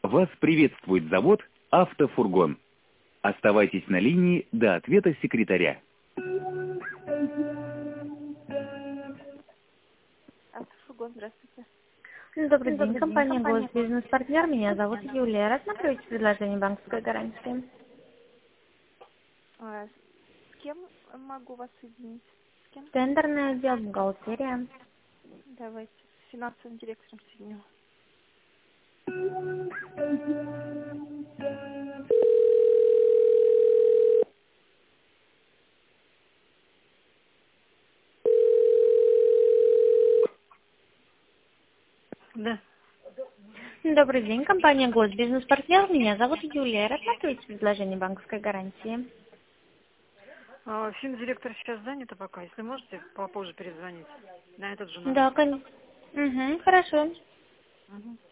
Вас приветствует завод «Автофургон». Оставайтесь на линии до ответа секретаря. Автофургон, здравствуйте. Добрый день, компания «Госбизнес-партнер». Меня зовут Юлия. Рассматриваете предложение банковской гарантии? С кем могу вас соединить? С кем? Тендерный отдел, бухгалтерия. Давайте с финансовым директором соединю. Да. Добрый день, компания «Госбизнес-партнер». Меня зовут Юлия. Рассматриваете предложение банковской гарантии? Финдиректор сейчас занята пока. Если можете, попозже перезвонить на этот же номер. Да, конечно. Хорошо. Мгм.